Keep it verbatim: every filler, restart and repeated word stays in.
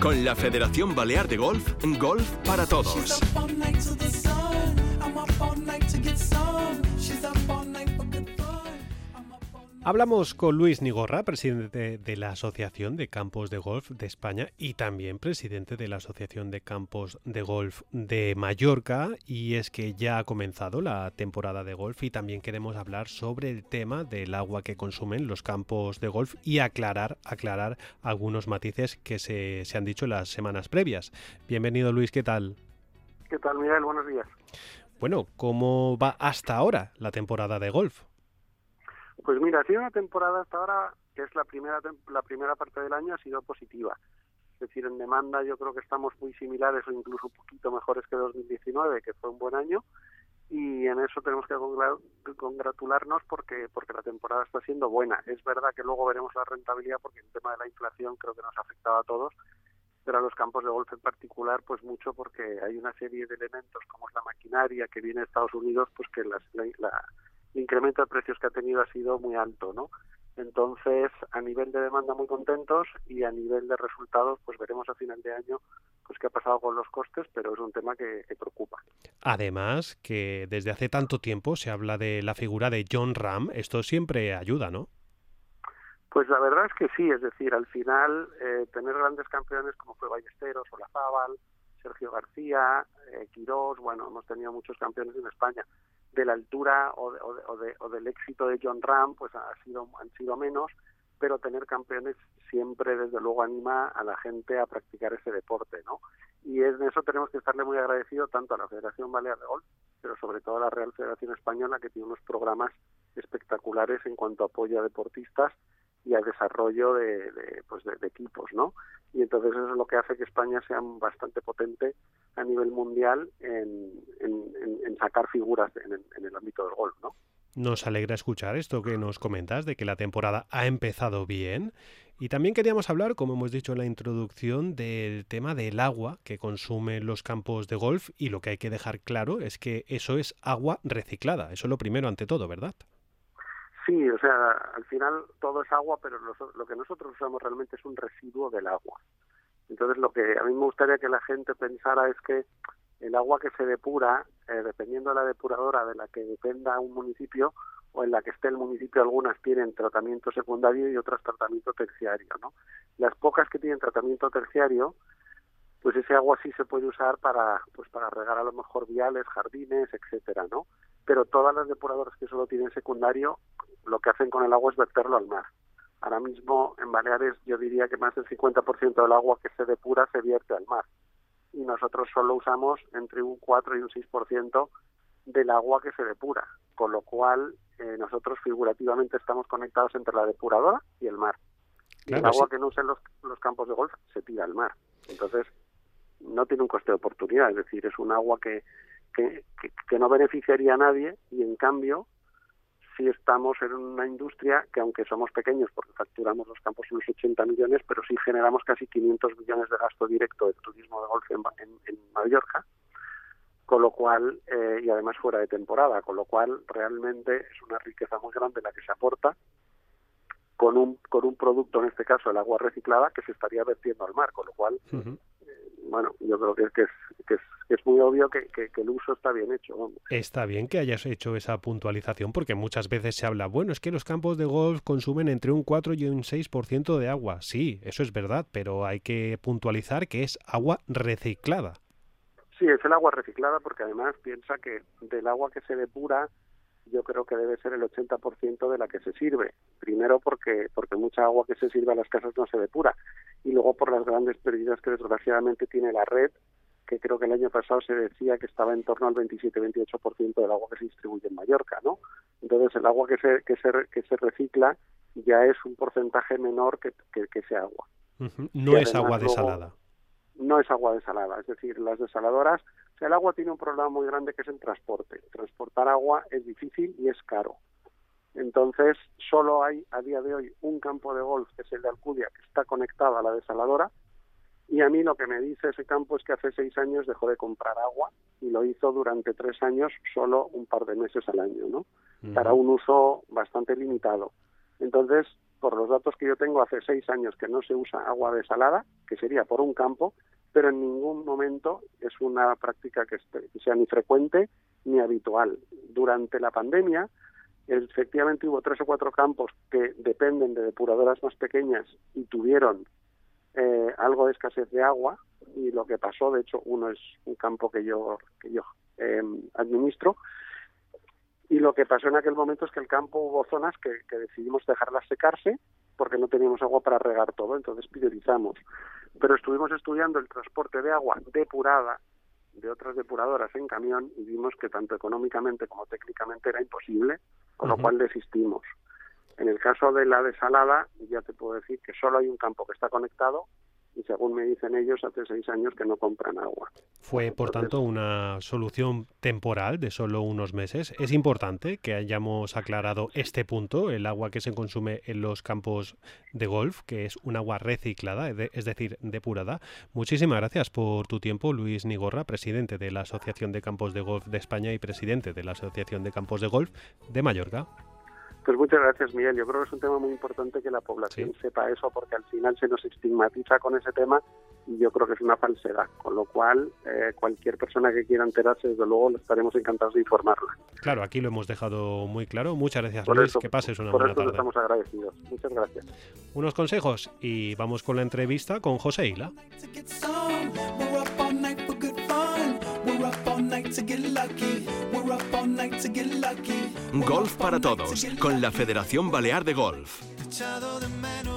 Con la Federación Balear de Golf, Golf para Todos. Hablamos con Luis Nigorra, presidente de la Asociación de Campos de Golf de España y también presidente de la Asociación de Campos de Golf de Mallorca, y es que ya ha comenzado la temporada de golf y también queremos hablar sobre el tema del agua que consumen los campos de golf y aclarar, aclarar algunos matices que se, se han dicho en las semanas previas. Bienvenido, Luis, ¿qué tal? ¿Qué tal, Miguel? Buenos días. Bueno, ¿cómo va hasta ahora la temporada de golf? Pues mira, ha sido una temporada hasta ahora que es la primera la primera parte del año, ha sido positiva. Es decir, en demanda yo creo que estamos muy similares o incluso un poquito mejores que dos mil diecinueve, que fue un buen año, y en eso tenemos que congratularnos porque porque la temporada está siendo buena. Es verdad que luego veremos la rentabilidad porque el tema de la inflación creo que nos ha afectado a todos, pero a los campos de golf en particular pues mucho, porque hay una serie de elementos como es la maquinaria que viene de Estados Unidos, pues que las, la, la el incremento de precios que ha tenido ha sido muy alto, ¿no? Entonces, a nivel de demanda muy contentos, y a nivel de resultados, pues veremos a final de año pues qué ha pasado con los costes, pero es un tema que, que preocupa. Además, que desde hace tanto tiempo se habla de la figura de Jon Rahm, esto siempre ayuda, ¿no? Pues la verdad es que sí, es decir, al final eh, tener grandes campeones como fue Ballesteros, Olazábal, Sergio García, eh, Quirós, bueno, hemos tenido muchos campeones en España. De la altura o, de, o, de, o del éxito de Jon Rahm pues ha sido, han sido menos, pero tener campeones siempre desde luego anima a la gente a practicar ese deporte, ¿no? Y en eso tenemos que estarle muy agradecidos tanto a la Federación Balear de Golf, pero sobre todo a la Real Federación Española, que tiene unos programas espectaculares en cuanto a apoyo a deportistas y al desarrollo de, de, pues de, de equipos, ¿no? Y entonces eso es lo que hace que España sea bastante potente a nivel mundial en, en, en, en sacar figuras en el, en el ámbito del golf, ¿no? Nos alegra escuchar esto que nos comentas, de que la temporada ha empezado bien. Y también queríamos hablar, como hemos dicho en la introducción, del tema del agua que consumen los campos de golf, y lo que hay que dejar claro es que eso es agua reciclada. Eso es lo primero ante todo, ¿verdad? Sí, o sea, al final todo es agua, pero lo, lo que nosotros usamos realmente es un residuo del agua. Entonces, lo que a mí me gustaría que la gente pensara es que el agua que se depura, eh, dependiendo de la depuradora de la que dependa un municipio o en la que esté el municipio, algunas tienen tratamiento secundario y otras tratamiento terciario, ¿no? Las pocas que tienen tratamiento terciario, pues ese agua sí se puede usar para, pues para regar a lo mejor viales, jardines, etcétera, ¿no? Pero todas las depuradoras que solo tienen secundario, lo que hacen con el agua es verterlo al mar. Ahora mismo en Baleares yo diría que más del cincuenta por ciento del agua que se depura se vierte al mar. Y nosotros solo usamos entre un cuatro y un seis por ciento del agua que se depura. Con lo cual eh, nosotros figurativamente estamos conectados entre la depuradora y el mar. Y claro, el agua sí. que no usen los, los campos de golf se tira al mar. Entonces no tiene un coste de oportunidad. Es decir, es un agua que, que, que, que no beneficiaría a nadie, y en cambio sí estamos en una industria que, aunque somos pequeños porque facturamos los campos unos ochenta millones, pero sí generamos casi quinientos millones de gasto directo de turismo de golf en, en, en Mallorca, con lo cual, eh, y además fuera de temporada, con lo cual realmente es una riqueza muy grande la que se aporta con un con un producto, en este caso el agua reciclada, que se estaría vertiendo al mar, con lo cual, uh-huh. eh, bueno, yo creo que, que, es, que, es, que es muy obvio que, que, que el uso está bien hecho. Vamos. Está bien que hayas hecho esa puntualización, porque muchas veces se habla, bueno, es que los campos de golf consumen entre un cuatro y un seis por ciento de agua. Sí, eso es verdad, pero hay que puntualizar que es agua reciclada. Sí, es el agua reciclada, porque además piensa que del agua que se depura, yo creo que debe ser el ochenta por ciento de la que se sirve. Primero porque porque mucha agua que se sirve a las casas no se depura, y luego por las grandes pérdidas que desgraciadamente tiene la red, que creo que el año pasado se decía que estaba en torno al veintisiete a veintiocho por ciento del agua que se distribuye en Mallorca, ¿no? Entonces el agua que se que se que se recicla ya es un porcentaje menor que, que, que ese agua. Uh-huh. No es agua desalada. Luego, no es agua desalada, es decir, las desaladoras, o sea, el agua tiene un problema muy grande que es el transporte. Transportar agua es difícil y es caro. Entonces, solo hay a día de hoy un campo de golf, que es el de Alcudia, que está conectado a la desaladora, y a mí lo que me dice ese campo es que hace seis años dejó de comprar agua y lo hizo durante tres años solo un par de meses al año, ¿no? Uh-huh. Para un uso bastante limitado. Entonces, por los datos que yo tengo, hace seis años que no se usa agua desalada, que sería por un campo, pero en ningún momento es una práctica que, esté, que sea ni frecuente ni habitual. Durante la pandemia, efectivamente hubo tres o cuatro campos que dependen de depuradoras más pequeñas y tuvieron eh, algo de escasez de agua, y lo que pasó, de hecho, uno es un campo que yo, que yo eh, administro, y lo que pasó en aquel momento es que el campo hubo zonas que, que decidimos dejarlas secarse porque no teníamos agua para regar todo, entonces priorizamos. Pero estuvimos estudiando el transporte de agua depurada de otras depuradoras en camión y vimos que tanto económicamente como técnicamente era imposible, con uh-huh. lo cual desistimos. En el caso de la desalada, ya te puedo decir que solo hay un campo que está conectado y según me dicen ellos, hace seis años que no compran agua. Fue, por Entonces, tanto, una solución temporal de solo unos meses. Es importante que hayamos aclarado este punto, el agua que se consume en los campos de golf, que es un agua reciclada, es decir, depurada. Muchísimas gracias por tu tiempo, Luis Nigorra, presidente de la Asociación de Campos de Golf de España y presidente de la Asociación de Campos de Golf de Mallorca. Pues muchas gracias, Miguel. Yo creo que es un tema muy importante que la población sí. sepa eso, porque al final se nos estigmatiza con ese tema y yo creo que es una falsedad. Con lo cual, eh, cualquier persona que quiera enterarse, desde luego, estaremos encantados de informarla. Claro, aquí lo hemos dejado muy claro. Muchas gracias, por Luis. Eso, que pases una por buena eso tarde. Estamos agradecidos. Muchas gracias. Unos consejos y vamos con la entrevista con José Hila. Golf para todos, con la Federación Balear de Golf.